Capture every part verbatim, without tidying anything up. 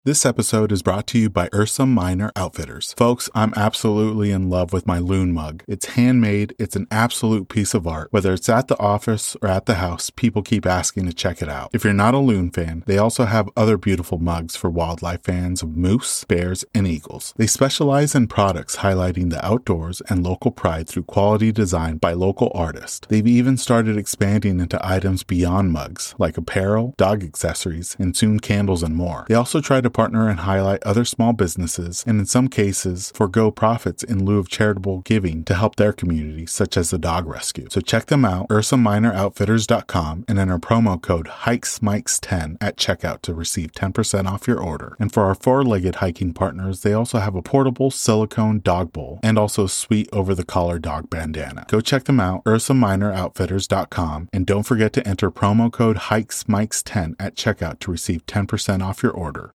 This episode is brought to you by Ursa Minor Outfitters. Folks, I'm absolutely in love with my Loon mug. It's handmade, it's an absolute piece of art. Whether it's at the office or at the house, people keep asking to check it out. If you're not a Loon fan, they also have other beautiful mugs for wildlife fans of moose, bears, and eagles. They specialize in products highlighting the outdoors and local pride through quality design by local artists. They've even started expanding into items beyond mugs, like apparel, dog accessories, and soon candles and more. They also try to partner and highlight other small businesses, and in some cases, forego profits in lieu of charitable giving to help their community, such as the dog rescue. So check them out, ursa minor outfitters dot com, and enter promo code hikes mikes ten at checkout to receive ten percent off your order. And for our four-legged hiking partners, they also have a portable silicone dog bowl and also a sweet over-the-collar dog bandana. Go check them out, ursa minor outfitters dot com, and don't forget to enter promo code hikes mikes ten at checkout to receive ten percent off your order.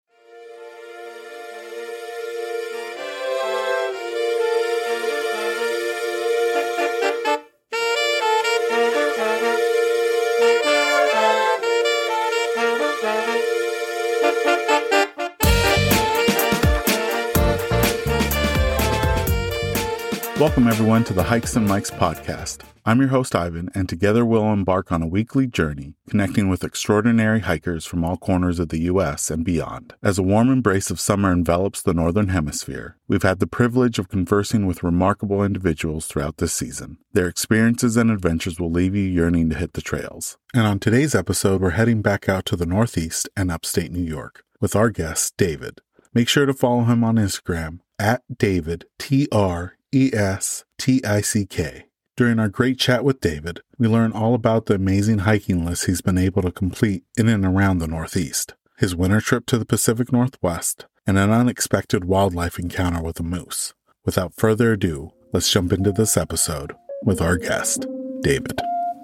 Welcome, everyone, to the Hikes and Mikes podcast. I'm your host, Ivan, and together we'll embark on a weekly journey connecting with extraordinary hikers from all corners of the U S and beyond. As a warm embrace of summer envelops the Northern Hemisphere, we've had the privilege of conversing with remarkable individuals throughout this season. Their experiences and adventures will leave you yearning to hit the trails. And on today's episode, we're heading back out to the Northeast and upstate New York with our guest, David. Make sure to follow him on Instagram at David, T R E S T I C K. During our great chat with David, we learn all about the amazing hiking lists he's been able to complete in and around the Northeast, his winter trip to the Pacific Northwest, and an unexpected wildlife encounter with a moose. Without further ado, let's jump into this episode with our guest, David.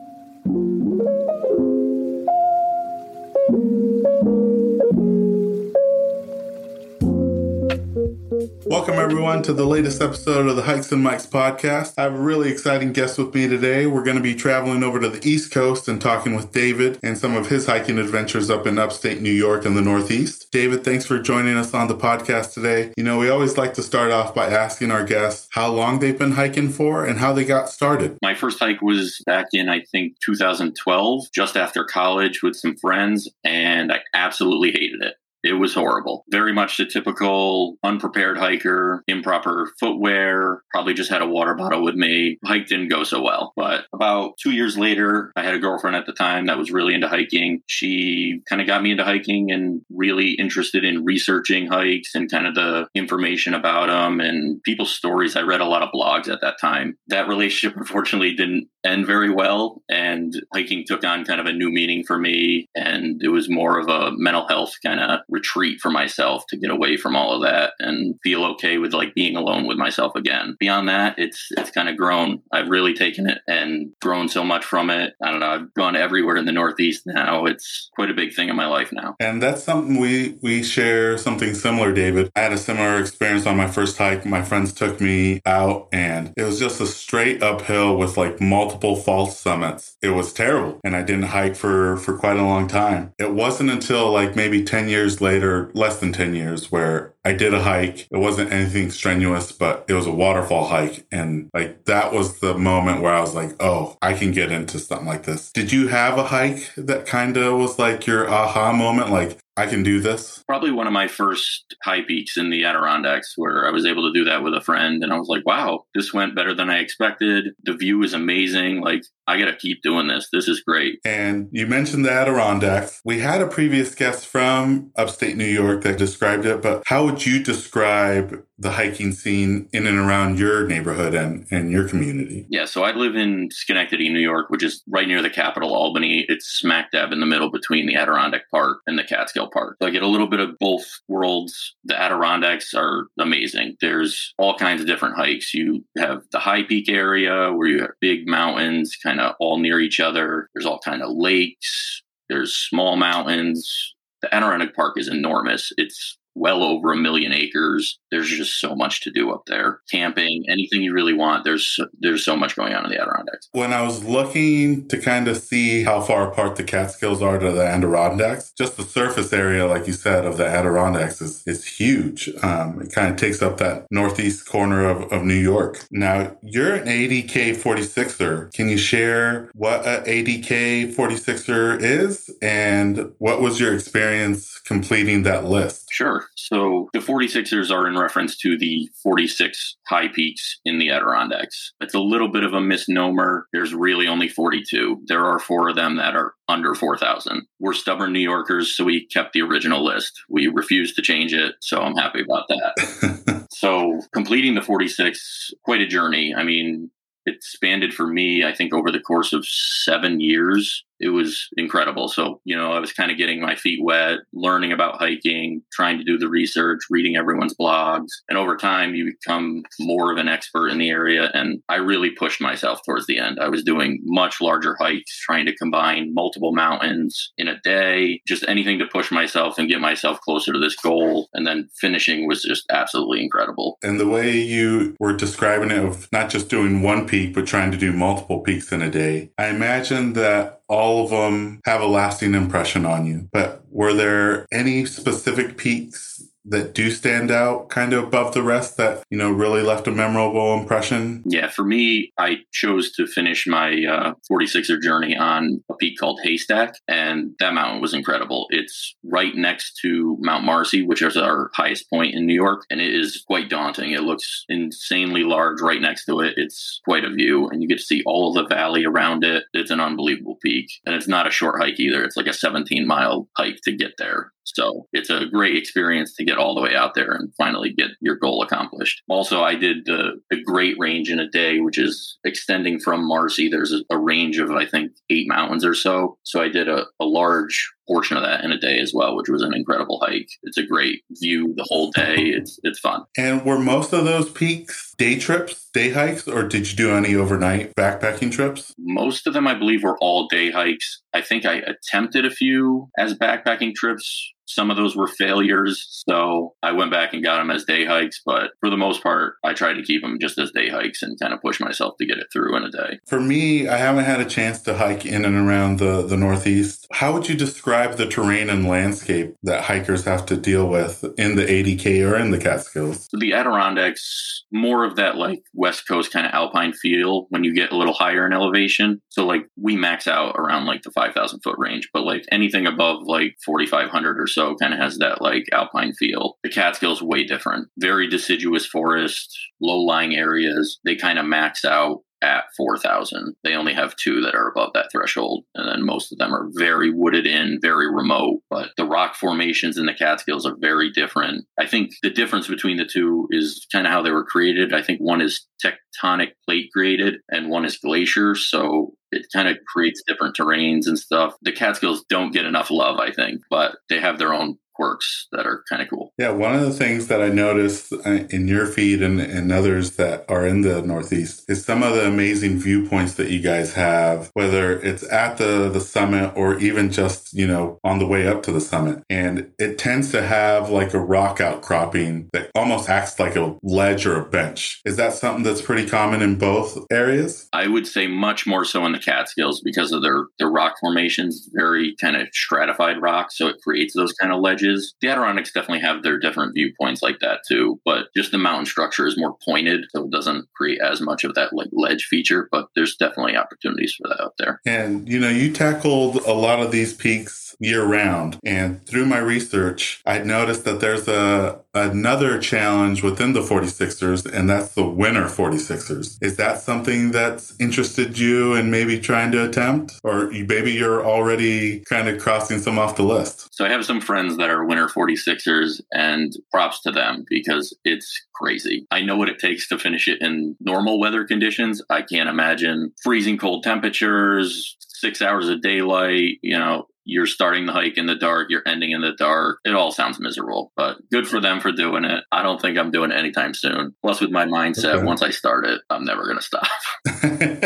Welcome, everyone, to the latest episode of the Hikes and Mikes podcast. I have a really exciting guest with me today. We're going to be traveling over to the East Coast and talking with David and some of his hiking adventures up in upstate New York and the Northeast. David, thanks for joining us on the podcast today. You know, we always like to start off by asking our guests how long they've been hiking for and how they got started. My first hike was back in, I think, two thousand twelve, just after college with some friends, and I absolutely hated it. It was horrible. Very much the typical unprepared hiker, improper footwear, probably just had a water bottle with me. Hike didn't go so well. But about two years later, I had a girlfriend at the time that was really into hiking. She kind of got me into hiking and really interested in researching hikes and kind of the information about them and people's stories. I read a lot of blogs at that time. That relationship, unfortunately, didn't end very well. And hiking took on kind of a new meaning for me. And it was more of a mental health kind of retreat for myself to get away from all of that and feel okay with like being alone with myself again. Beyond that, it's it's kind of grown. I've really taken it and grown so much from it. I don't know. I've gone everywhere in the Northeast now. It's quite a big thing in my life now. And that's something we we share something similar, David. I had a similar experience on my first hike. My friends took me out and it was just a straight uphill with like multiple false summits. It was terrible. And I didn't hike for, for quite a long time. It wasn't until like maybe ten years later, less than ten years, where I did a hike. It wasn't anything strenuous, but it was a waterfall hike. And like that was the moment where I was like, oh, I can get into something like this. Did you have a hike that kind of was like your aha moment? Like, I can do this? Probably one of my first high peaks in the Adirondacks where I was able to do that with a friend. And I was like, wow, this went better than I expected. The view is amazing. Like, I got to keep doing this. This is great. And you mentioned the Adirondacks. We had a previous guest from upstate New York that described it, but how would you describe the hiking scene in and around your neighborhood and, and your community? Yeah, so I live in Schenectady, New York, which is right near the capital, Albany. It's smack dab in the middle between the Adirondack Park and the Catskill Park. So I get a little bit of both worlds. The Adirondacks are amazing. There's all kinds of different hikes. You have the high peak area where you have big mountains kind of all near each other. There's all kind of lakes. There's small mountains. The Adirondack Park is enormous. It's well over a million acres. There's just so much to do up there. Camping, anything you really want. There's there's so much going on in the Adirondacks. When I was looking to kind of see how far apart the Catskills are to the Adirondacks, just the surface area, like you said, of the Adirondacks is, is huge. Um, it kind of takes up that northeast corner of, of New York. Now, you're an A D K forty-sixer. Can you share what an A D K forty-sixer is and what was your experience completing that list? Sure. So the forty-sixers are in reference to the forty-six high peaks in the Adirondacks. It's a little bit of a misnomer. There's really only forty-two. There are four of them that are under four thousand. We're stubborn New Yorkers, so we kept the original list. We refused to change it, so I'm happy about that. So completing the forty-six, quite a journey. I mean, it expanded for me, I think, over the course of seven years. It was incredible. So, you know, I was kind of getting my feet wet, learning about hiking, trying to do the research, reading everyone's blogs. And over time, you become more of an expert in the area. And I really pushed myself towards the end. I was doing much larger hikes, trying to combine multiple mountains in a day, just anything to push myself and get myself closer to this goal. And then finishing was just absolutely incredible. And the way you were describing it of not just doing one peak, but trying to do multiple peaks in a day, I imagine that all of them have a lasting impression on you. But were there any specific peaks that do stand out kind of above the rest that, you know, really left a memorable impression? Yeah, for me, I chose to finish my uh, forty-sixer journey on a peak called Haystack, and that mountain was incredible. It's right next to Mount Marcy, which is our highest point in New York, and it is quite daunting. It looks insanely large right next to it. It's quite a view, and you get to see all of the valley around it. It's an unbelievable peak, and it's not a short hike either. It's like a seventeen-mile hike to get there. So it's a great experience to get all the way out there and finally get your goal accomplished. Also, I did the, the Great Range in a day, which is extending from Marcy. There's a, a range of, I think, eight mountains or so. So I did a, a large portion of that in a day as well, which was an incredible hike. It's a great view the whole day. It's it's fun. And were most of those peaks day trips, day hikes, or did you do any overnight backpacking trips? Most of them, I believe, were all day hikes. I think I attempted a few as backpacking trips. Some of those were failures, so I went back and got them as day hikes. But for the most part, I tried to keep them just as day hikes and kind of push myself to get it through in a day. For me, I haven't had a chance to hike in and around the, the Northeast. How would you describe the terrain and landscape that hikers have to deal with in the A D K or in the Catskills? So the Adirondacks, more of that like West Coast kind of alpine feel when you get a little higher in elevation. So like we max out around like the five thousand foot range, but like anything above like forty-five hundred or so So kind of has that like alpine feel. The Catskills way different. Very deciduous forest, low-lying areas. They kind of max out at four thousand. They only have two that are above that threshold. And then most of them are very wooded in, very remote. But the rock formations in the Catskills are very different. I think the difference between the two is kind of how they were created. I think one is tectonic plate created and one is glacier. So it kind of creates different terrains and stuff. The Catskills don't get enough love, I think, but they have their own quirks that are kind of cool. Yeah, one of the things that I noticed in your feed and, and others that are in the Northeast is some of the amazing viewpoints that you guys have, whether it's at the, the summit or even just, you know, on the way up to the summit. And it tends to have like a rock outcropping that almost acts like a ledge or a bench. Is that something that's pretty common in both areas? I would say much more so in the Catskills because of their, their rock formations, very kind of stratified rock. So it creates those kind of ledges. The Adirondacks definitely have their different viewpoints like that too, but just the mountain structure is more pointed, so it doesn't create as much of that like ledge feature, but there's definitely opportunities for that out there. And, you know, you tackled a lot of these peaks year round, and through my research, I noticed that there's a another challenge within the forty-sixers, and that's the winter forty-sixers. Is that something that's interested you in maybe trying to attempt? Or maybe you're already kind of crossing some off the list? So I have some friends that are winter forty-sixers, and props to them because it's crazy. I know what it takes to finish it in normal weather conditions. I can't imagine freezing cold temperatures, six hours of daylight, you know, you're starting the hike in the dark, you're ending in the dark. It all sounds miserable, but good for them for doing it. I don't think I'm doing it anytime soon. Plus, with my mindset, okay, once I start it, I'm never going to stop.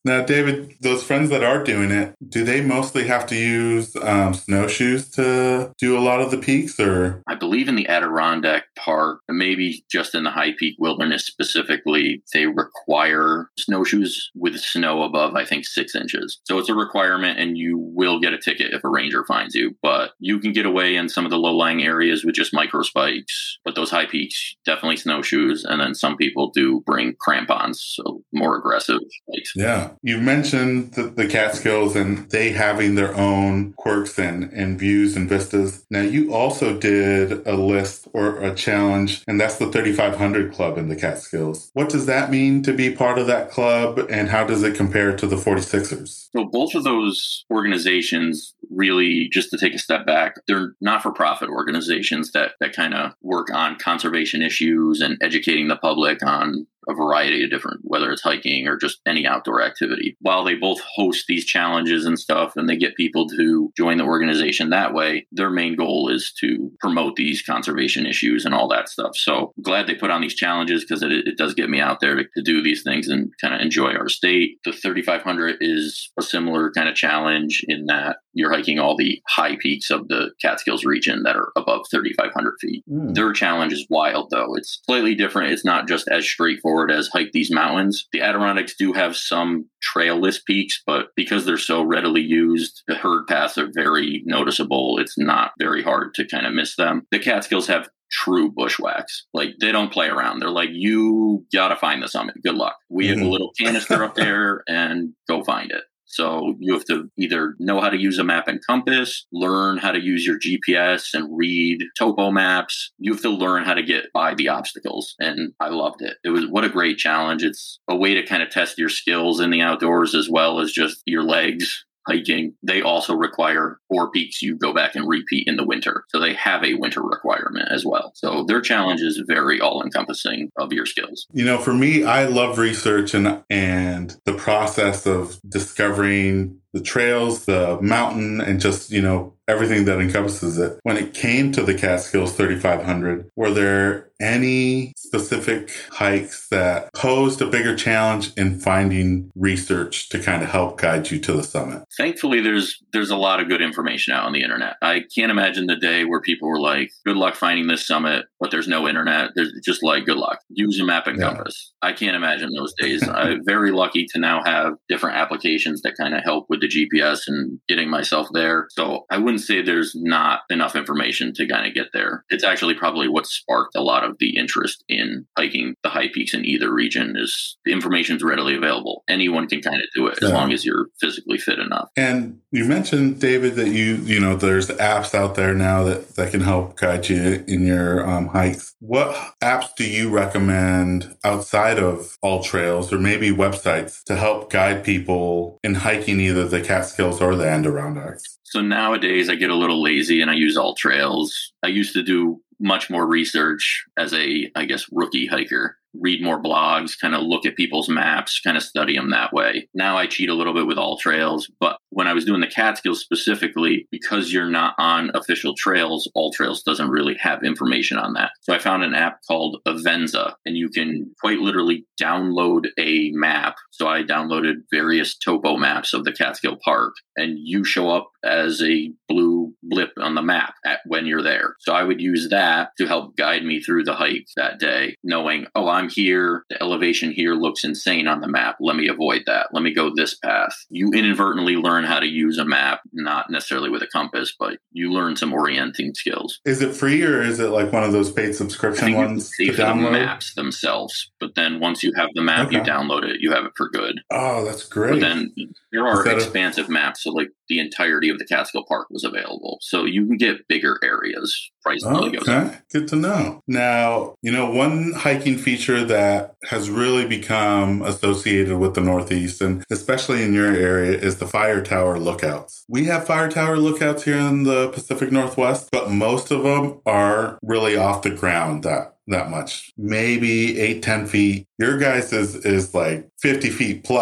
Now, David, those friends that are doing it, do they mostly have to use um, snowshoes to do a lot of the peaks, or? I believe in the Adirondack Park, maybe just in the High Peak Wilderness specifically, they require snowshoes with snow above, I think, six inches. So it's a requirement, and you will get a ticket if a ranger finds you. But you can get away in some of the low-lying areas with just micro spikes. But those high peaks, definitely snowshoes. And then some people do bring crampons, so more aggressive spikes. Yeah. You mentioned the, the Catskills and they having their own quirks and, and views and vistas. Now, you also did a list or a challenge, and that's the thirty-five hundred Club in the Catskills. What does that mean to be part of that club, and how does it compare to the forty-sixers? So both of those organizations, really, just to take a step back, they're not-for-profit organizations that, that kind of work on conservation issues and educating the public on a variety of different, whether it's hiking or just any outdoor activity. While they both host these challenges and stuff, and they get people to join the organization that way, their main goal is to promote these conservation issues and all that stuff. So I'm glad they put on these challenges, because it, it does get me out there to, to do these things and kind of enjoy our state. The thirty-five hundred is a similar kind of challenge in that you're hiking all the high peaks of the Catskills region that are above thirty-five hundred feet. Mm. Their challenge is wild, though. It's slightly different. It's not just as straightforward as hike these mountains. The Adirondacks do have some trailless peaks, but because they're so readily used, the herd paths are very noticeable. It's not very hard to kind of miss them. The Catskills have true bushwhacks. Like, they don't play around. They're like, you gotta find the summit. Good luck. We mm-hmm. have a little canister up there, and go find it. So you have to either know how to use a map and compass, learn how to use your G P S and read topo maps. You have to learn how to get by the obstacles. And I loved it. It was, what a great challenge. It's a way to kind of test your skills in the outdoors as well as just your legs. Hiking, they also require four peaks you go back and repeat in the winter. So they have a winter requirement as well. So their challenge is very all-encompassing of your skills. You know, for me, I love research and and the process of discovering the trails, the mountain, and just, you know, everything that encompasses it. When it came to the Catskills thirty-five hundred, were there any specific hikes that posed a bigger challenge in finding research to kind of help guide you to the summit? Thankfully, there's there's a lot of good information out on the internet. I can't imagine the day where people were like, good luck finding this summit, but there's no internet. There's just like, good luck. Use a map and yeah. compass. I can't imagine those days. I'm very lucky to now have different applications that kind of help with the G P S and getting myself there. So I wouldn't say there's not enough information to kind of get there. It's actually probably what sparked a lot of the interest in hiking the high peaks in either region. Is the information's readily available. Anyone can kind of do it as yeah. long as you're physically fit enough. And you mentioned, David, that you, you know, there's apps out there now that, that can help guide you in your um, hikes. What apps do you recommend outside of All Trails, or maybe websites, to help guide people in hiking either the Catskills or the Adirondacks? So nowadays I get a little lazy and I use All Trails. I used to do much more research as a, I guess, rookie hiker. Read more blogs, kind of look at people's maps, kind of study them that way. Now I cheat a little bit with All Trails, but when I was doing the Catskills specifically, because you're not on official trails, All Trails doesn't really have information on that. So I found an app called Avenza, and you can quite literally download a map. So I downloaded various topo maps of the Catskill Park, and you show up as a blue blip on the map at when you're there. So I would use that to help guide me through the hike that day, knowing, oh, I'm here. The elevation here looks insane on the map. Let me avoid that. Let me go this path. You inadvertently learn how to use a map, not necessarily with a compass, but you learn some orienting skills. Is it free, or is it like one of those paid subscription I think ones you to download? The maps themselves, but then once you have the map, okay. you download it. You have it for good. Oh, that's great. But then there are expansive a- maps, so like the entirety of the Catskill Park was available, so you can get bigger areas. Price really goes up. Okay, good to know. Now, you know, one hiking feature that has really become associated with the Northeast, and especially in your area, is the fire tower lookouts. We have fire tower lookouts here in the Pacific Northwest, but most of them are really off the ground that that much. Maybe eight, ten feet. Your guys is is like fifty feet plus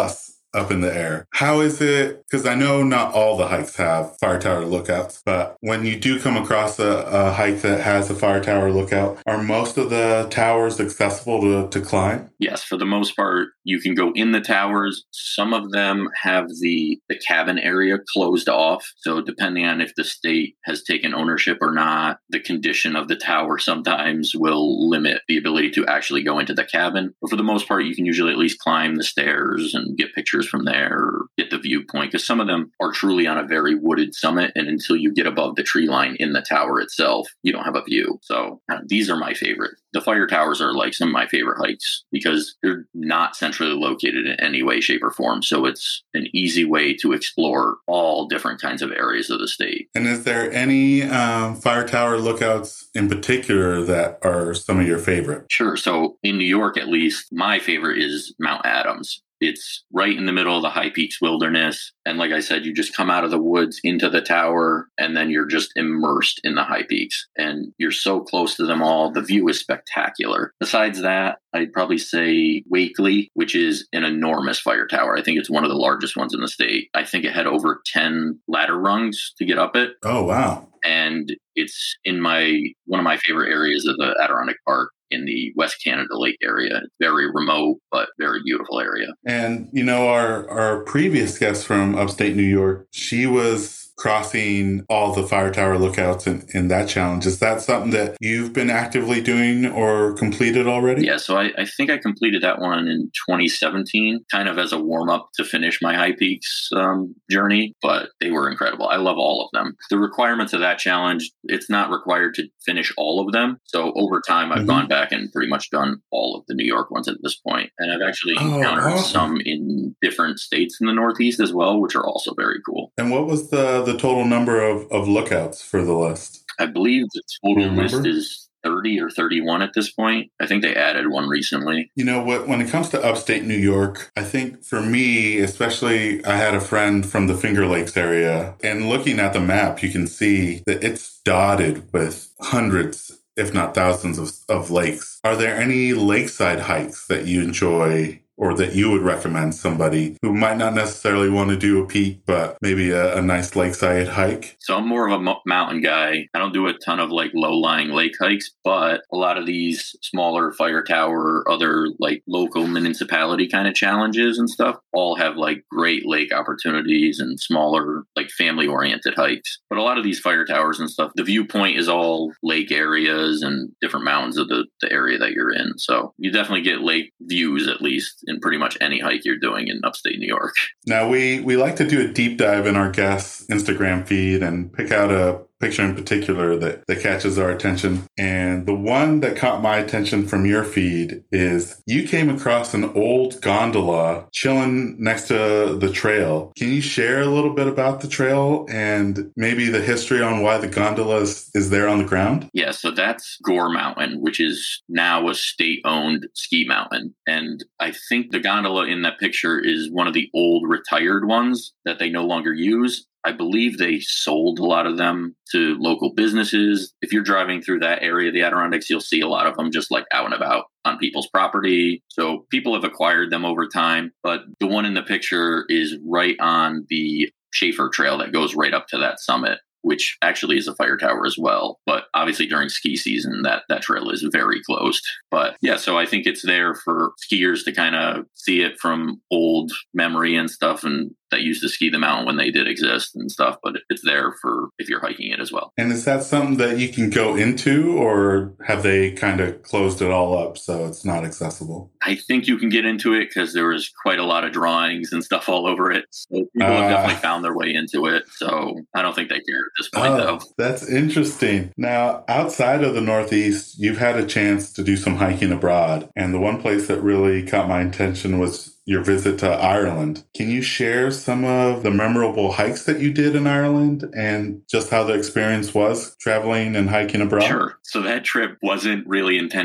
up in the air. How is it? Because I know not all the hikes have fire tower lookouts, but when you do come across a, a hike that has a fire tower lookout, are most of the towers accessible to, to climb? Yes, for the most part, you can go in the towers. Some of them have the, the cabin area closed off. So depending on if the state has taken ownership or not, the condition of the tower sometimes will limit the ability to actually go into the cabin. But for the most part, you can usually at least climb the stairs and get pictures from there, or get the viewpoint, because some of them are truly on a very wooded summit. And until you get above the tree line in the tower itself, you don't have a view. So uh, these are my favorite. The fire towers are like some of my favorite hikes because they're not centrally located in any way, shape, or form. So it's an easy way to explore all different kinds of areas of the state. And is there any um, fire tower lookouts in particular that are some of your favorite? Sure. So in New York, at least, my favorite is Mount Adams. It's right in the middle of the High Peaks Wilderness. And like I said, you just come out of the woods into the tower, and then you're just immersed in the high peaks. And you're so close to them all. The view is spectacular. Besides that, I'd probably say Wakely, which is an enormous fire tower. I think it's one of the largest ones in the state. I think it had over ten ladder rungs to get up it. Oh, wow. And it's in my one of my favorite areas of the Adirondack Park, in the West Canada Lake area. It's very remote, but very beautiful area. And, you know, our, our previous guest from upstate New York, she was crossing all the fire tower lookouts in, in that challenge. Is that something that you've been actively doing or completed already? Yeah, so I, I think I completed that one in twenty seventeen, kind of as a warm-up to finish my High Peaks um, journey, but they were incredible. I love all of them. The requirements of that challenge, it's not required to finish all of them. So over time, I've mm-hmm. gone back and pretty much done all of the New York ones at this point. And I've actually oh, encountered awesome. some in different states in the Northeast as well, which are also very cool. And what was the, the total number of, of lookouts for the list? I believe the total list is thirty or thirty-one at this point. I think they added one recently. You know what? When it comes to upstate New York, I think for me, especially, I had a friend from the Finger Lakes area, and looking at the map, you can see that it's dotted with hundreds, if not thousands of, of lakes. Are there any lakeside hikes that you enjoy or that you would recommend somebody who might not necessarily want to do a peak, but maybe a, a nice lakeside hike? So I'm more of a mo- mountain guy. I don't do a ton of like low-lying lake hikes, but a lot of these smaller fire tower, other like local municipality kind of challenges and stuff all have like great lake opportunities and smaller like family-oriented hikes. But a lot of these fire towers and stuff, the viewpoint is all lake areas and different mountains of the, the area that you're in. So you definitely get lake views at least in pretty much any hike you're doing in upstate New York. Now, we, we like to do a deep dive in our guests' Instagram feed and pick out a picture in particular that, that catches our attention. And the one that caught my attention from your feed is you came across an old gondola chilling next to the trail. Can you share a little bit about the trail and maybe the history on why the gondola is, is there on the ground? Yeah, so that's Gore Mountain, which is now a state-owned ski mountain. And I think the gondola in that picture is one of the old retired ones that they no longer use. I believe they sold a lot of them to local businesses. If you're driving through that area of the Adirondacks, you'll see a lot of them just like out and about on people's property. So people have acquired them over time. But the one in the picture is right on the Schaefer Trail that goes right up to that summit, which actually is a fire tower as well. But obviously during ski season, that, that trail is very closed. But yeah, so I think it's there for skiers to kind of see it from old memory and stuff, and that used to ski the mountain when they did exist and stuff. But it's there for if you're hiking it as well. And is that something that you can go into, or have they kind of closed it all up so it's not accessible? I think you can get into it because there was quite a lot of drawings and stuff all over it. So people uh, have definitely found their way into it. So I don't think they care at this point, oh, though. That's interesting. Now, outside of the Northeast, you've had a chance to do some hiking abroad. And the one place that really caught my attention was your visit to Ireland. Can you share some of the memorable hikes that you did in Ireland and just how the experience was traveling and hiking abroad? Sure. So that trip wasn't really intended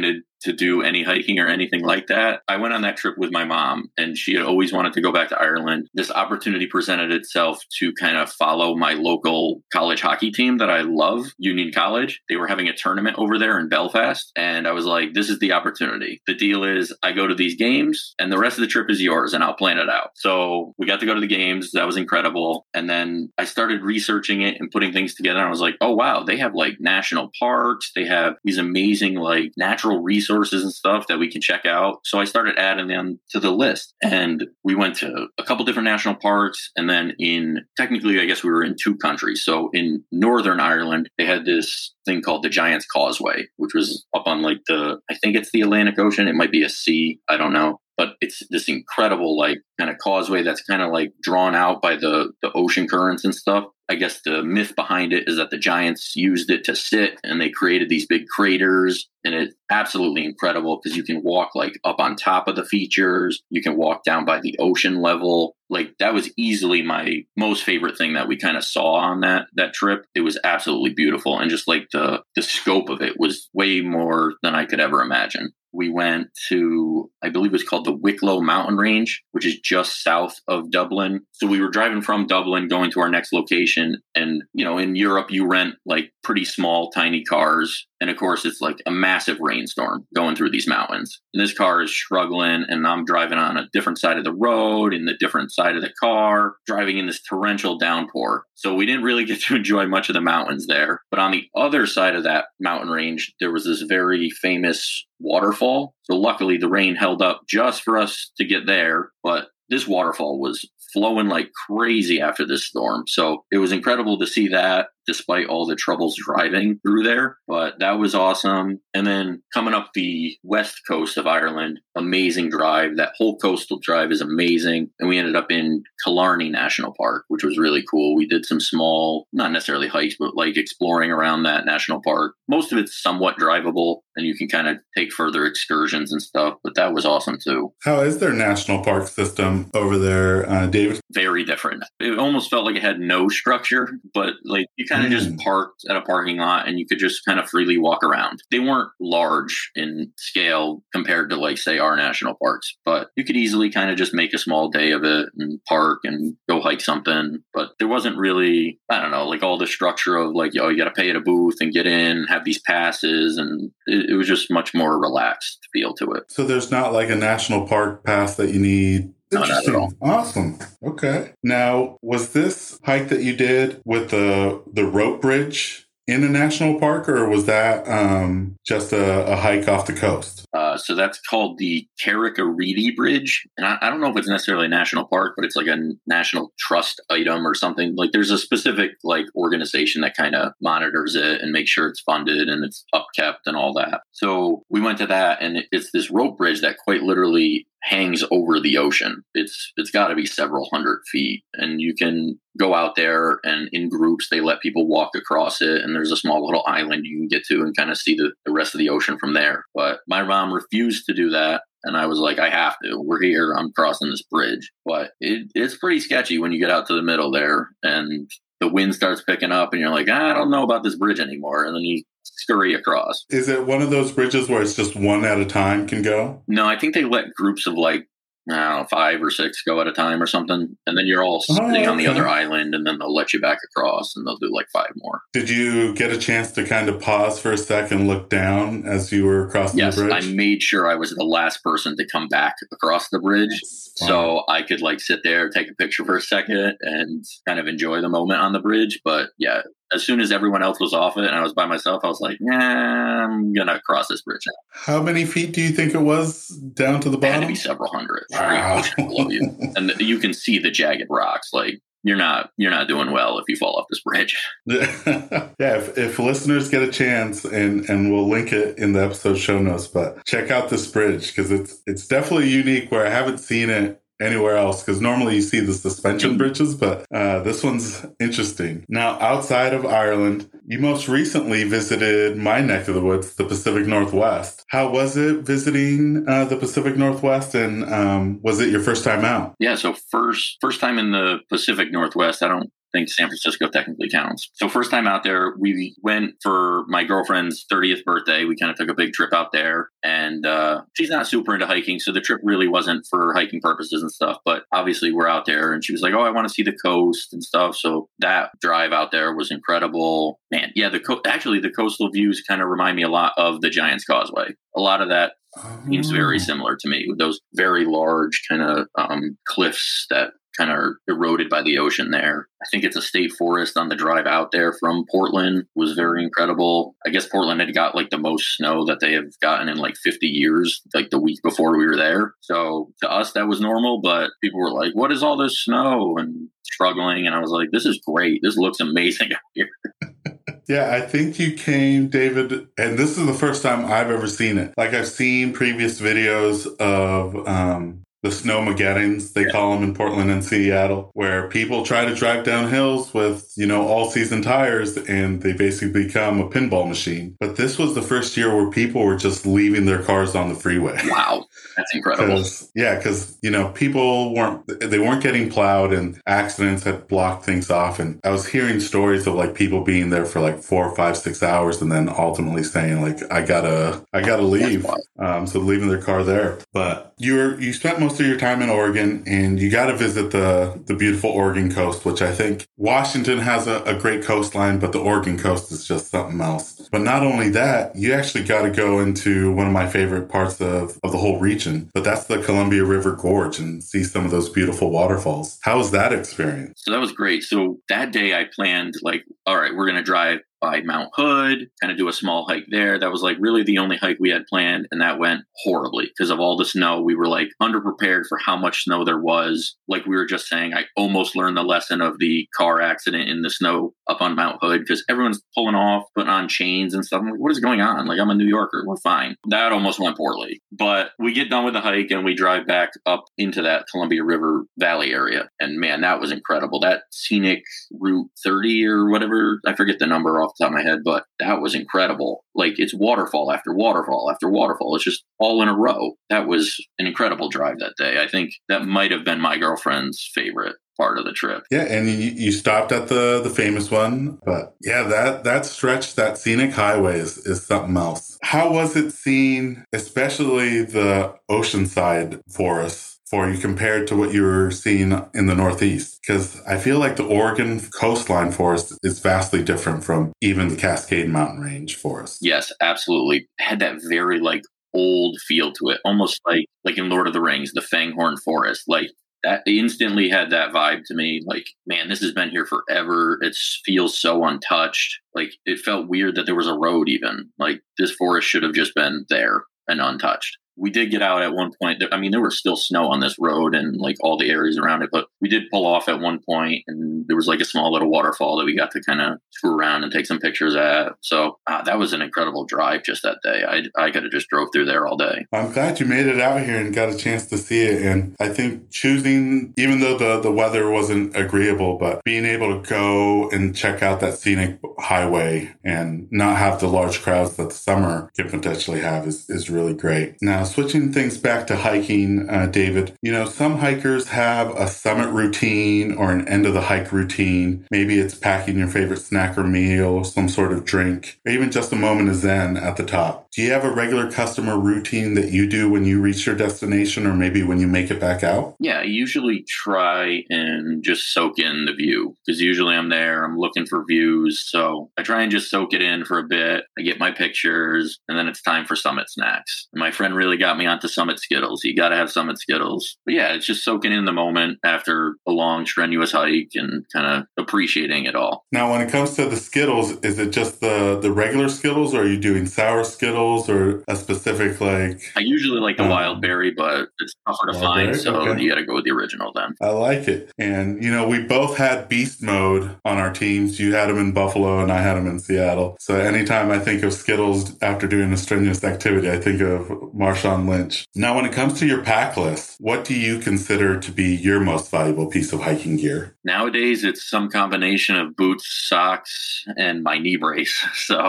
to do any hiking or anything like that. I went on that trip with my mom, and she had always wanted to go back to Ireland. This opportunity presented itself to kind of follow my local college hockey team that I love, Union College. They were having a tournament over there in Belfast, and I was like, this is the opportunity. The deal is I go to these games, and the rest of the trip is yours, and I'll plan it out. So we got to go to the games. That was incredible. And then I started researching it and putting things together. And I was like, oh, wow, they have like national parks. They have these amazing like natural resources and stuff that we can check out. So I started adding them to the list. And we went to a couple different national parks. And then in, technically, I guess we were in two countries. So in Northern Ireland, they had this thing called the Giant's Causeway, which was up on like the, I think it's the Atlantic Ocean. It might be a sea. I don't know. But it's this incredible, like, kind of causeway that's kind of like drawn out by the, the ocean currents and stuff. I guess the myth behind it is that the giants used it to sit, and they created these big craters. And it's absolutely incredible because you can walk like up on top of the features. You can walk down by the ocean level. Like that was easily my most favorite thing that we kind of saw on that that trip. It was absolutely beautiful. And just like the the scope of it was way more than I could ever imagine. We went to, I believe it was called the Wicklow Mountain Range, which is just south of Dublin. So we were driving from Dublin, going to our next location. And, you know, in Europe, you rent like pretty small, tiny cars. And of course, it's like a massive rainstorm going through these mountains. And this car is struggling, and I'm driving on a different side of the road, in the different side of the car, driving in this torrential downpour. So we didn't really get to enjoy much of the mountains there. But on the other side of that mountain range, there was this very famous waterfall. So luckily, the rain held up just for us to get there. But this waterfall was flowing like crazy after this storm. So it was incredible to see that, despite all the troubles driving through there. But that was awesome. And then coming up the west coast of Ireland, amazing drive. That whole coastal drive is amazing. And we ended up in Killarney National Park, which was really cool. We did some small, not necessarily hikes, but like exploring around that national park. Most of it's somewhat drivable, and you can kind of take further excursions and stuff. But that was awesome too. How is their national park system over there, uh, David? Very different. It almost felt like it had no structure, but like you kind of mm. just parked at a parking lot and you could just kind of freely walk around. They weren't large in scale compared to like, say, our national parks, but you could easily kind of just make a small day of it and park and go hike something. But there wasn't really, I don't know, like all the structure of like, oh, you got to pay at a booth and get in, have these passes. And it, it was just much more relaxed feel to it. So there's not like a national park pass that you need. Interesting. Awesome. Okay. Now, was this hike that you did with the the rope bridge in a national park, or was that um, just a, a hike off the coast? Uh, so that's called the Carrick-a-Reedy Bridge. And I, I don't know if it's necessarily a national park, but it's like a national trust item or something. Like there's a specific like organization that kind of monitors it and makes sure it's funded and it's upkept and all that. So we went to that, and it's this rope bridge that quite literally hangs over the ocean. It's it's got to be several hundred feet, and you can go out there, and in groups they let people walk across it, and there's a small little island you can get to and kind of see the, the rest of the ocean from there. But my mom refused to do that, and I was like, I have to. We're here. I'm crossing this bridge. But it, it's pretty sketchy when you get out to the middle there, and the wind starts picking up, and you're like, I don't know about this bridge anymore. And then you scurry across. Is it one of those bridges where it's just one at a time can go? No, I think they let groups of like, I don't know, five or six go at a time or something. And then you're all sitting oh, okay. on the other island, and then they'll let you back across, and they'll do like five more. Did you get a chance to kind of pause for a second and look down as you were crossing yes, the bridge? Yes, I made sure I was the last person to come back across the bridge. So I could like sit there, take a picture for a second, and kind of enjoy the moment on the bridge. But yeah, as soon as everyone else was off it and I was by myself, I was like, nah, I'm going to cross this bridge now. How many feet do you think it was down to the bottom? It had to be several hundred. Wow. Below you. And you can see the jagged rocks. Like, you're not you're not doing well if you fall off this bridge. Yeah, if, if listeners get a chance, and, and we'll link it in the episode show notes, but check out this bridge because it's it's definitely unique where I haven't seen it anywhere else, because normally you see the suspension bridges, but uh, this one's interesting. Now, outside of Ireland, you most recently visited my neck of the woods, the Pacific Northwest. How was it visiting uh, the Pacific Northwest, and um, was it your first time out? Yeah, so first first time in the Pacific Northwest. I don't think San Francisco technically counts. So first time out there, we went for my girlfriend's thirtieth birthday. We kind of took a big trip out there, and uh, she's not super into hiking, so the trip really wasn't for hiking purposes and stuff. But obviously we're out there, and she was like, oh, I want to see the coast and stuff. So that drive out there was incredible. Man, yeah, the co- actually the coastal views kind of remind me a lot of the Giants Causeway. A lot of that seems very similar to me, with those very large kind of um, cliffs that kind of are eroded by the ocean there. I think it's a state forest on the drive out there from Portland. Was very incredible. I guess Portland had got like the most snow that they have gotten in like fifty years, like the week before we were there. So to us, that was normal, but people were like, what is all this snow? And struggling. And I was like, this is great. This looks amazing out here. Yeah, I think you came, David, and this is the first time I've ever seen it. Like, I've seen previous videos of um, the Snowmageddons, they yeah. call them in Portland and Seattle, where people try to drive down hills with, you know, all-season tires, and they basically become a pinball machine. But this was the first year where people were just leaving their cars on the freeway. Wow. That's incredible. Cause, yeah, because, you know, people weren't, they weren't getting plowed, and accidents had blocked things off. And I was hearing stories of like people being there for like four, five, six hours and then ultimately saying like, I gotta, I gotta leave. Um, so leaving their car there. But you were, you spent most of your time in Oregon, and you got to visit the, the beautiful Oregon coast, which I think Washington has a, a great coastline, but the Oregon coast is just something else. But not only that, you actually got to go into one of my favorite parts of, of the whole region, but that's the Columbia River Gorge, and see some of those beautiful waterfalls. How was that experience? So that was great. So that day I planned like, all right, we're going to drive by Mount Hood, kind of do a small hike there. That was like really the only hike we had planned, and that went horribly because of all the snow. We were like underprepared for how much snow there was. Like we were just saying, I almost learned the lesson of the car accident in the snow up on Mount Hood, because everyone's pulling off, putting on chains and stuff. I'm like, what is going on? Like, I'm a New Yorker. We're fine. That almost went poorly. But we get done with the hike and we drive back up into that Columbia River Valley area. And man, that was incredible. That scenic Route thirty or whatever, I forget the number off the top of my head, but that was incredible. Like, it's waterfall after waterfall after waterfall. It's just all in a row. That was an incredible drive that day. I think that might have been my girlfriend's favorite part of the trip. Yeah, and you, you stopped at the the famous one, but yeah, that that stretch, that scenic highway is, is something else. How was it seeing, especially the oceanside forests, for you compared to what you were seeing in the Northeast? Because I feel like the Oregon coastline forest is vastly different from even the Cascade Mountain Range forest. Yes, absolutely. It had that very like old feel to it, almost like like in Lord of the Rings, the Fanghorn Forest. Like, that instantly had that vibe to me. Like, man, this has been here forever. It feels so untouched. Like, it felt weird that there was a road even. Like, this forest should have just been there and untouched. We did get out at one point. I mean, there was still snow on this road and like all the areas around it, but we did pull off at one point, and there was like a small little waterfall that we got to kind of screw around and take some pictures at. So uh, that was an incredible drive just that day. I, I could have just drove through there all day. I'm glad you made it out here and got a chance to see it. And I think choosing, even though the, the weather wasn't agreeable, but being able to go and check out that scenic highway and not have the large crowds that the summer can potentially have is, is really great. Now, switching things back to hiking, uh, David, you know, some hikers have a summit routine or an end of the hike routine. Maybe it's packing your favorite snack or meal, some sort of drink, or even just a moment of zen at the top. Do you have a regular customer routine that you do when you reach your destination, or maybe when you make it back out? Yeah, I usually try and just soak in the view, because usually I'm there, I'm looking for views. So I try and just soak it in for a bit. I get my pictures, and then it's time for summit snacks. And my friend really got me onto Summit Skittles. You got to have Summit Skittles. But yeah, it's just soaking in the moment after a long, strenuous hike and kind of appreciating it all. Now, when it comes to the Skittles, is it just the, the regular Skittles, or are you doing sour Skittles, or a specific, like... I usually like the um, wild berry, but it's tougher to find, berry? so okay. You got to go with the original then. I like it. And, you know, we both had beast mode on our teams. You had them in Buffalo, and I had them in Seattle. So anytime I think of Skittles after doing a strenuous activity, I think of Marshawn Lynch. Now, when it comes to your pack list, what do you consider to be your most valuable piece of hiking gear? Nowadays, it's some combination of boots, socks, and my knee brace. So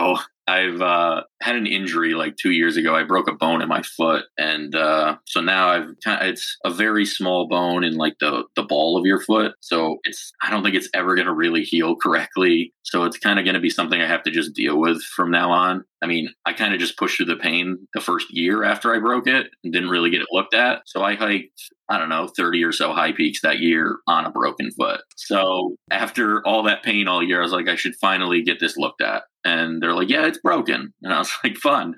I've uh, had an injury like two years ago. I broke a bone in my foot. And uh, so now I've it's a very small bone in like the, the ball of your foot. So it's I don't think it's ever going to really heal correctly. So it's kind of going to be something I have to just deal with from now on. I mean, I kind of just pushed through the pain the first year after I broke it and didn't really get it looked at. So I hiked, I don't know, thirty or so high peaks that year on a broken foot. So after all that pain all year, I was like, I should finally get this looked at. And they're like, yeah, it's broken. And I was like, fun.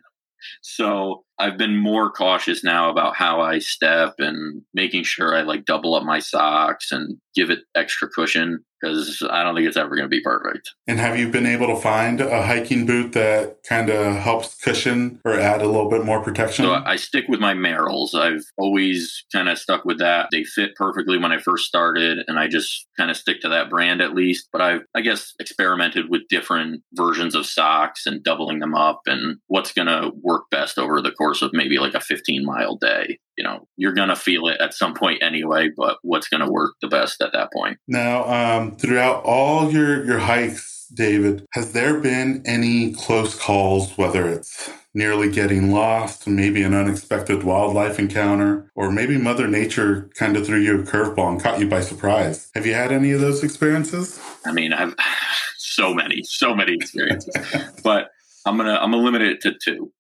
So I've been more cautious now about how I step and making sure I like double up my socks and give it extra cushion because I don't think it's ever going to be perfect. And have you been able to find a hiking boot that kind of helps cushion or add a little bit more protection? So I stick with my Merrells. I've always kind of stuck with that. They fit perfectly when I first started, and I just kind of stick to that brand at least. But I've, I guess, experimented with different versions of socks and doubling them up and what's going to work best over the course of maybe like a fifteen mile day. You know, you're going to feel it at some point anyway, but what's going to work the best at that point? Now, um, throughout all your, your hikes, David, has there been any close calls, whether it's nearly getting lost, maybe an unexpected wildlife encounter, or maybe Mother Nature kind of threw you a curveball and caught you by surprise? Have you had any of those experiences? I mean, I've so many, so many experiences, but I'm going to, I'm going to limit it to two.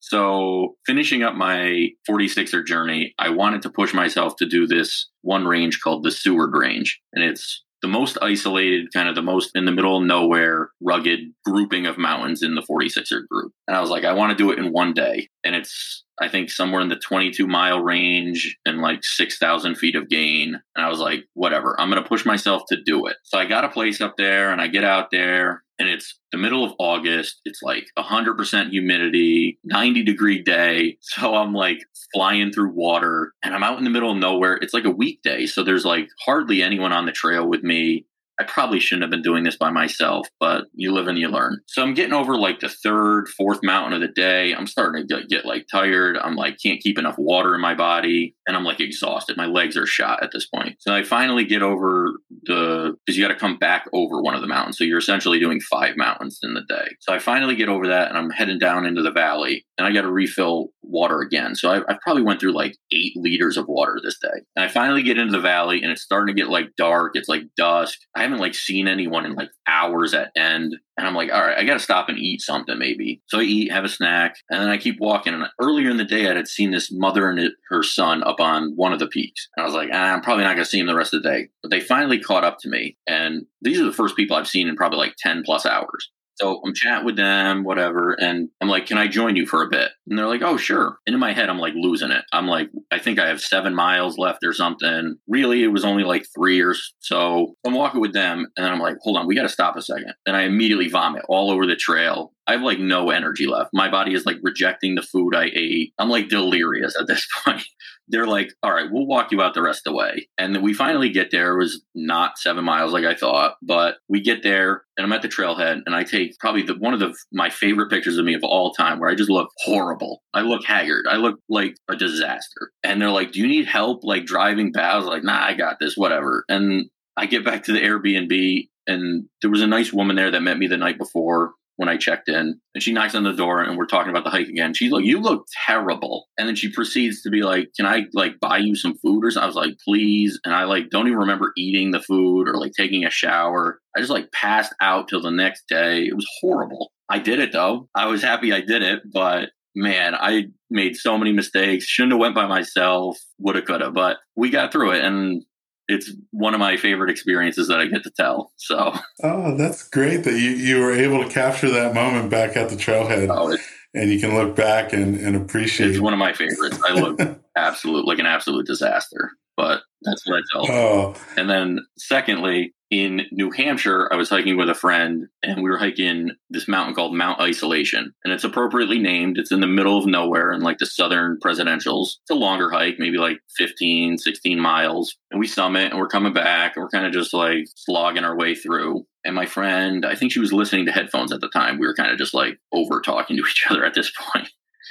So finishing up my forty-sixer journey, I wanted to push myself to do this one range called the Seward Range. And it's the most isolated, kind of the most in the middle of nowhere, rugged grouping of mountains in the forty-sixer group. And I was like, I want to do it in one day. And it's, I think, somewhere in the twenty-two mile range and like six thousand feet of gain. And I was like, whatever, I'm going to push myself to do it. So I got a place up there and I get out there. And it's the middle of August. It's like one hundred percent humidity, ninety degree day. So I'm like flying through water and I'm out in the middle of nowhere. It's like a weekday. So there's like hardly anyone on the trail with me. I probably shouldn't have been doing this by myself, but you live and you learn. So I'm getting over like the third, fourth mountain of the day. I'm starting to get, get like tired. I'm like, can't keep enough water in my body. And I'm like exhausted. My legs are shot at this point. So I finally get over the, because you got to come back over one of the mountains. So you're essentially doing five mountains in the day. So I finally get over that and I'm heading down into the valley and I got to refill water again. So I, I probably went through like eight liters of water this day. And I finally get into the valley and it's starting to get like dark. It's like dusk. I haven't like seen anyone in like hours at end. And I'm like, all right, I got to stop and eat something maybe. So I eat, have a snack, and then I keep walking. And earlier in the day, I had seen this mother and her son up on one of the peaks. And I was like, ah, I'm probably not going to see them the rest of the day. But they finally caught up to me. And these are the first people I've seen in probably like ten plus hours. So I'm chatting with them, whatever. And I'm like, can I join you for a bit? And they're like, oh, sure. And in my head, I'm like losing it. I'm like, I think I have seven miles left or something. Really, it was only like three or so. I'm walking with them and I'm like, hold on, we got to stop a second. And I immediately vomit all over the trail. I have like no energy left. My body is like rejecting the food I ate. I'm like delirious at this point. They're like, all right, we'll walk you out the rest of the way. And then we finally get there. It was not seven miles like I thought, but we get there and I'm at the trailhead and I take probably the, one of the my favorite pictures of me of all time where I just look horrible. I look haggard. I look like a disaster. And they're like, do you need help like driving back? I was like, nah, I got this, whatever. And I get back to the Airbnb and there was a nice woman there that met me the night before when I checked in, and she knocks on the door and we're talking about the hike again. She's like, you look terrible. And then she proceeds to be like, can I like buy you some food or something? I was like, please. And I like, don't even remember eating the food or like taking a shower. I just like passed out till the next day. It was horrible. I did it though. I was happy I did it, but man, I made so many mistakes. Shouldn't have went by myself. Woulda, coulda, but we got through it. And it's one of my favorite experiences that I get to tell. So, oh, that's great that you, you were able to capture that moment back at the trailhead, oh, and you can look back and, and appreciate. It's one of my favorites. I look absolute like an absolute disaster, but that's what I tell. Oh, and then secondly, in New Hampshire, I was hiking with a friend and we were hiking this mountain called Mount Isolation. And it's appropriately named. It's in the middle of nowhere in like the southern presidentials. It's a longer hike, maybe like fifteen, sixteen miles. And we summit and we're coming back and we're kind of just like slogging our way through. And my friend, I think she was listening to headphones at the time. We were kind of just like over talking to each other at this point.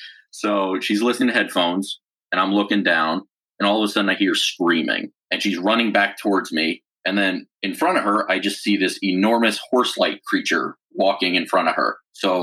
So she's listening to headphones and I'm looking down and all of a sudden I hear screaming and she's running back towards me. And then in front of her, I just see this enormous horse-like creature walking in front of her. So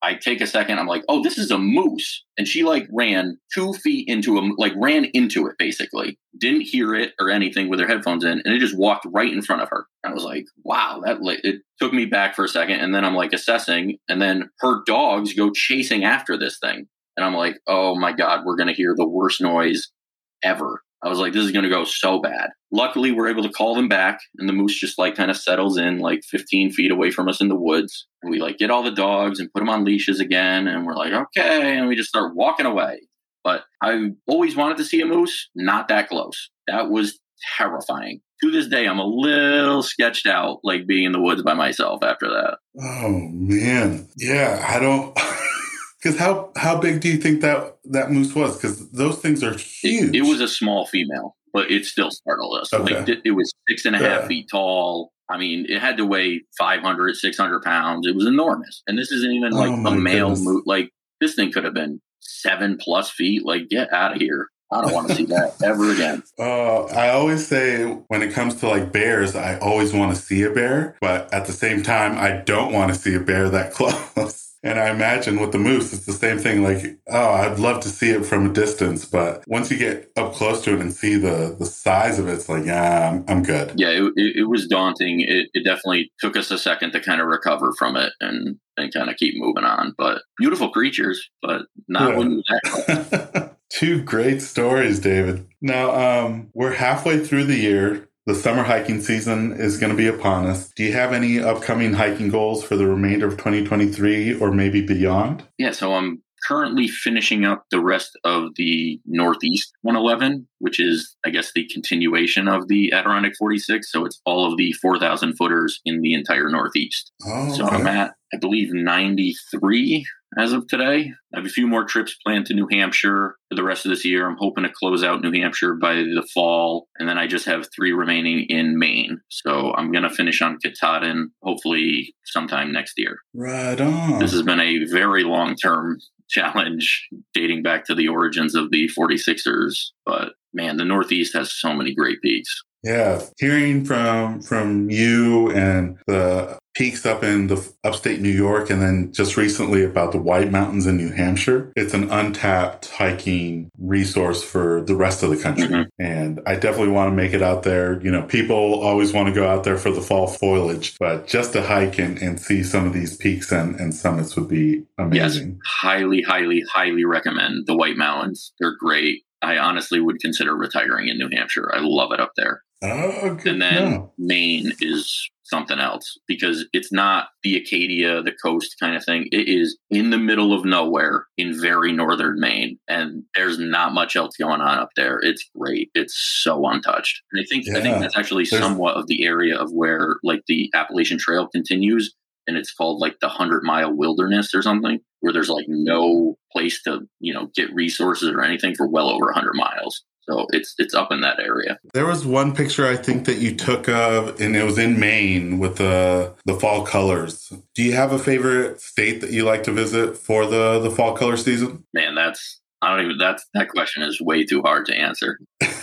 I take a second. I'm like, oh, this is a moose. And she like ran two feet into a, like ran into it basically. Didn't hear it or anything with her headphones in. And it just walked right in front of her. I was like, wow, that it took me back for a second. And then I'm like assessing. And then her dogs go chasing after this thing. And I'm like, oh my God, we're going to hear the worst noise ever. I was like, this is going to go so bad. Luckily, we're able to call them back. And the moose just like kind of settles in like fifteen feet away from us in the woods. And we like get all the dogs and put them on leashes again. And we're like, okay. And we just start walking away. But I always wanted to see a moose, not that close. That was terrifying. To this day, I'm a little sketched out, like being in the woods by myself after that. Oh, man. Yeah, I don't... Because how, how big do you think that, that moose was? Because those things are huge. It, it was a small female, but it still startled us. Okay. Like, it, it was six and a yeah. half feet tall. I mean, it had to weigh five hundred, six hundred pounds. It was enormous. And this isn't even like oh a male goodness. moose. Like, this thing could have been seven plus feet. Like, get out of here. I don't want to see that ever again. Uh, I always say when it comes to like bears, I always want to see a bear. But at the same time, I don't want to see a bear that close. And I imagine with the moose, it's the same thing. Like, oh, I'd love to see it from a distance. But once you get up close to it and see the, the size of it, it's like, yeah, I'm, I'm good. Yeah, it, it, it was daunting. It, it definitely took us a second to kind of recover from it and, and kind of keep moving on. But beautiful creatures, but not yeah. when you're that close. Two great stories, David. Now, um, we're halfway through the year. The summer hiking season is going to be upon us. Do you have any upcoming hiking goals for the remainder of twenty twenty-three or maybe beyond? Yeah, so I'm currently finishing up the rest of the Northeast one eleven, which is, I guess, the continuation of the Adirondack forty-six. So it's all of the four thousand footers in the entire Northeast. Oh, okay. So I'm at, I believe, ninety-three as of today. I have a few more trips planned to New Hampshire for the rest of this year. I'm hoping to close out New Hampshire by the fall. And then I just have three remaining in Maine. So I'm going to finish on Katahdin, hopefully sometime next year. Right on. This has been a very long-term challenge dating back to the origins of the forty-sixers. But man, the Northeast has so many great peaks. Yeah, hearing from from you and the peaks up in the upstate New York, and then just recently about the White Mountains in New Hampshire, it's an untapped hiking resource for the rest of the country. Mm-hmm. And I definitely want to make it out there. You know, people always want to go out there for the fall foliage, but just to hike and, and see some of these peaks and, and summits would be amazing. Yes, highly, highly, highly recommend the White Mountains. They're great. I honestly would consider retiring in New Hampshire. I love it up there. Oh, good. And then no. Maine is something else because it's not the Acadia, the coast kind of thing. It is in the middle of nowhere in very northern Maine. And there's not much else going on up there. It's great. It's so untouched. And I think, yeah. I think that's actually there's... somewhat of the area of where like the Appalachian Trail continues. And it's called like the hundred mile wilderness or something, where there's like no place to, you know, get resources or anything for well over a hundred miles. So it's it's up in that area. There was one picture I think that you took of, and it was in Maine with the the fall colors. Do you have a favorite state that you like to visit for the, the fall color season? Man, that's I don't even that's that question is way too hard to answer.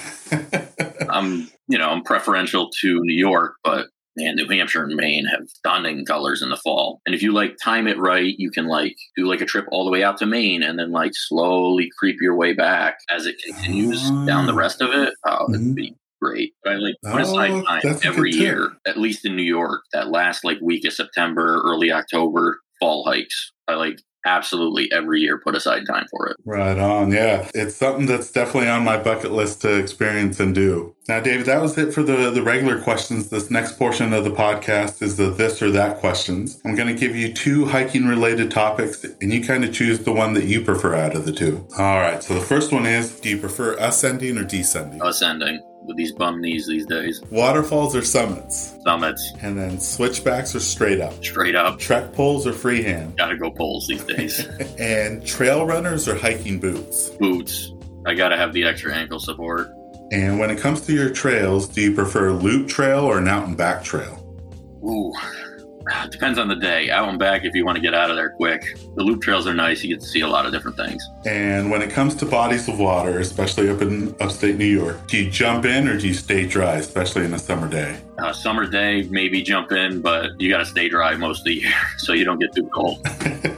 I'm you know I'm preferential to New York, but man, New Hampshire and Maine have stunning colors in the fall. And if you like time it right, you can like do like a trip all the way out to Maine and then like slowly creep your way back as it continues oh. down the rest of it. Oh, mm-hmm. It'd be great. But I like put aside oh, time every year, at least in New York, that last like week of September, early October, fall hikes. I like absolutely every year put aside time for it. Right on. Yeah. It's something that's definitely on my bucket list to experience and do. Now, David, that was it for the, the regular questions. This next portion of the podcast is the this or that questions. I'm going to give you two hiking related topics and you kind of choose the one that you prefer out of the two. All right. So the first one is, do you prefer ascending or descending? Ascending. With these bum knees these days. Waterfalls or summits? Summits. And then switchbacks or straight up? Straight up. Trek poles or freehand? Gotta go poles these days. And trail runners or hiking boots? Boots. I gotta have the extra ankle support. And when it comes to your trails, do you prefer loop trail or an out and back trail? Ooh, it depends on the day. Out and back if you want to get out of there quick. The loop trails are nice. You get to see a lot of different things. And when it comes to bodies of water, especially up in upstate New York, do you jump in or do you stay dry, especially in a summer day? Uh, summer day, maybe jump in, but you got to stay dry most of the year so you don't get too cold.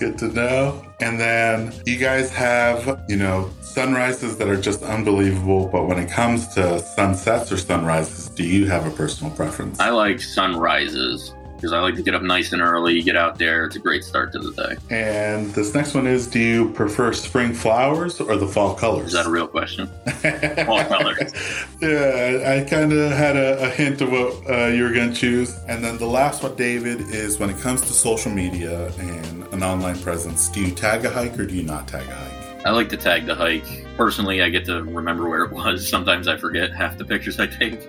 Good to know. And then you guys have, you know, sunrises that are just unbelievable. But when it comes to sunsets or sunrises, do you have a personal preference? I like sunrises because I like to get up nice and early, get out there. It's a great start to the day. And this next one is, do you prefer spring flowers or the fall colors? Is that a real question? Fall colors. Yeah, I kind of had a, a hint of what uh, you were going to choose. And then the last one, David, is when it comes to social media and an online presence, do you tag a hike or do you not tag a hike? I like to tag the hike. Personally, I get to remember where it was. Sometimes I forget half the pictures I take.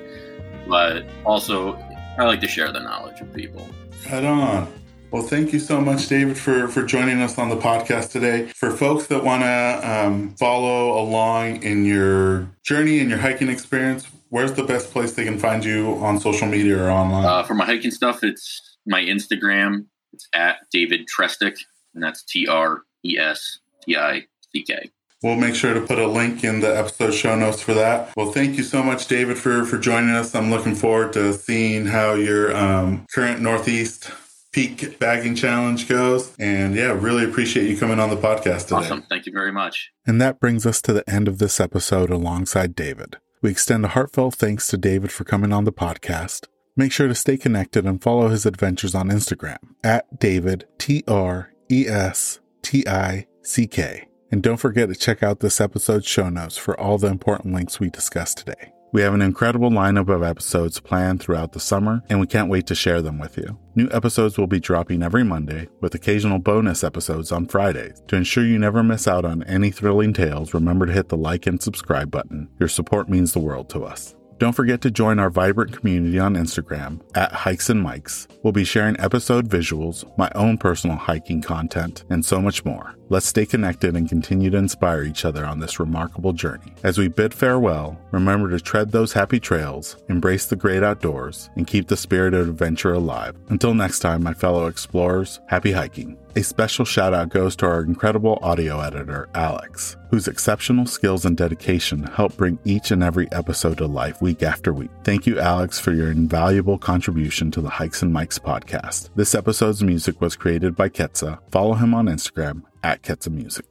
But also, I like to share the knowledge with people. Right on. Well, thank you so much, David, for, for joining us on the podcast today. For folks that want to um, follow along in your journey and your hiking experience, where's the best place they can find you on social media or online? Uh, for my hiking stuff, it's my Instagram. It's at David Trestic, and that's T R E S T I C K. We'll make sure to put a link in the episode show notes for that. Well, thank you so much, David, for, for joining us. I'm looking forward to seeing how your um, current Northeast Peak Bagging Challenge goes. And yeah, really appreciate you coming on the podcast today. Awesome. Thank you very much. And that brings us to the end of this episode alongside David. We extend a heartfelt thanks to David for coming on the podcast. Make sure to stay connected and follow his adventures on Instagram at David, T R E S T I C K. And don't forget to check out this episode's show notes for all the important links we discussed today. We have an incredible lineup of episodes planned throughout the summer, and we can't wait to share them with you. New episodes will be dropping every Monday, with occasional bonus episodes on Fridays. To ensure you never miss out on any thrilling tales, remember to hit the like and subscribe button. Your support means the world to us. Don't forget to join our vibrant community on Instagram at Hikes and Mikes. We'll be sharing episode visuals, my own personal hiking content, and so much more. Let's stay connected and continue to inspire each other on this remarkable journey. As we bid farewell, remember to tread those happy trails, embrace the great outdoors, and keep the spirit of adventure alive. Until next time, my fellow explorers, happy hiking. A special shout out goes to our incredible audio editor, Alex, whose exceptional skills and dedication help bring each and every episode to life week after week. Thank you, Alex, for your invaluable contribution to the Hikes and Mikes podcast. This episode's music was created by Ketsa. Follow him on Instagram at Ketsa Music.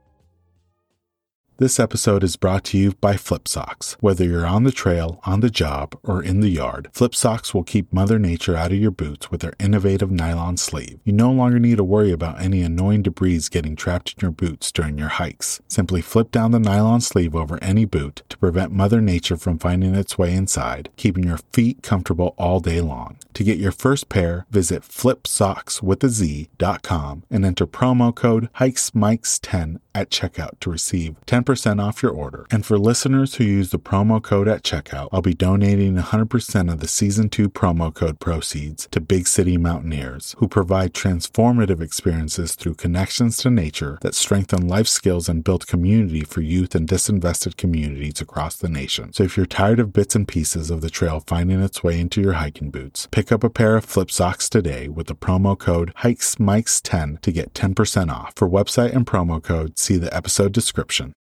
This episode is brought to you by Flip Socks. Whether you're on the trail, on the job, or in the yard, Flip Socks will keep Mother Nature out of your boots with their innovative nylon sleeve. You no longer need to worry about any annoying debris getting trapped in your boots during your hikes. Simply flip down the nylon sleeve over any boot to prevent Mother Nature from finding its way inside, keeping your feet comfortable all day long. To get your first pair, visit flip socks with a z dot com and enter promo code hikes mikes ten at checkout to receive ten percent off your order. And for listeners who use the promo code at checkout, I'll be donating one hundred percent of the Season two promo code proceeds to Big City Mountaineers, who provide transformative experiences through connections to nature that strengthen life skills and build community for youth and disinvested communities across the nation. So if you're tired of bits and pieces of the trail finding its way into your hiking boots, pick up a pair of Flip Socks today with the promo code hikes mikes ten to get ten percent off. For website and promo code, see the episode description.